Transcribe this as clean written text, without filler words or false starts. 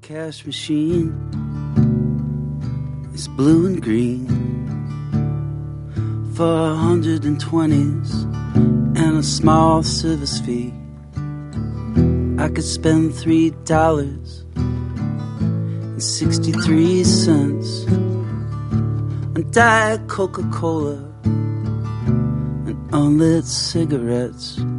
cash machine is blue and green for 120s and a small service fee. I could spend $3.63 on Diet Coca-Cola and unlit cigarettes.